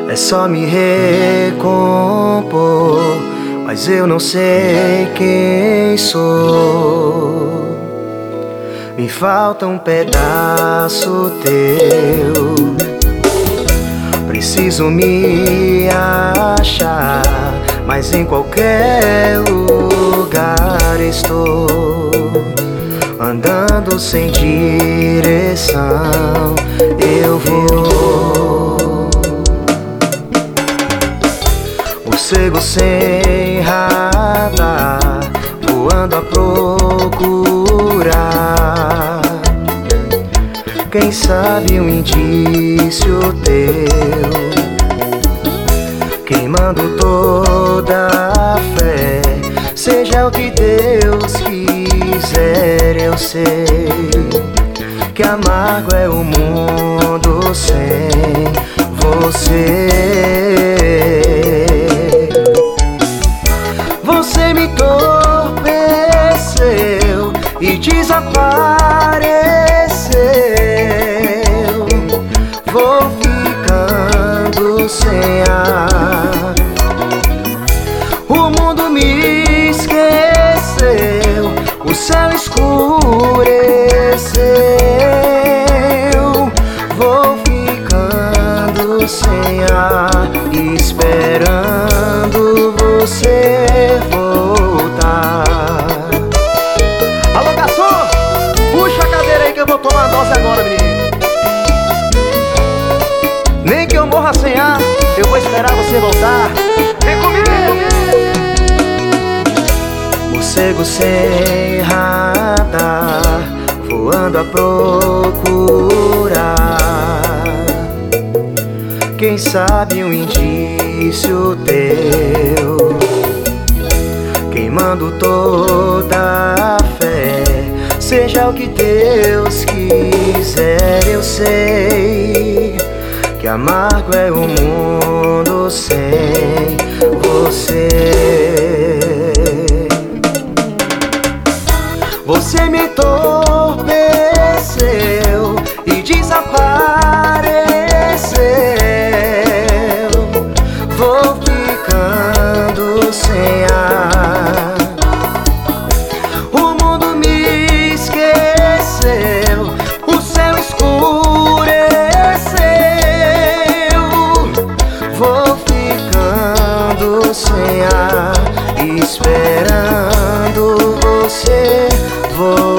É só me recompor, mas eu não sei quem sou. Me falta um pedaço teu. Preciso me achar, mas em qualquer lugar estou. Andando sem direção, eu vou. Morcego sem radar, voando a procurar. Quem sabe um indício teu, queimando toda a fé. Seja o que Deus quiser, eu sei que amargo é o mundo sem você. Você me entorpeceu e desapareceu. Vou ficando sem ar. O mundo me esqueceu, o céu escureceu. Vou ficando sem ar, esperando você voltar. Alô, garçom, puxa a cadeira aí que eu vou tomar a dose agora, menino. Nem que eu morra sem ar, eu vou esperar você voltar. Vem comigo! Morcego sem radar, voando a procurar. Quem sabe um indício teu, queimando toda a fé. Seja o que Deus quiser, eu sei que amargo é o mundo sem você. Você me entorpeceu e desapareceu. Vou ficando sem ar. O mundo me esqueceu, o céu escureceu. Vou ficando sem ar, esperando você voltar.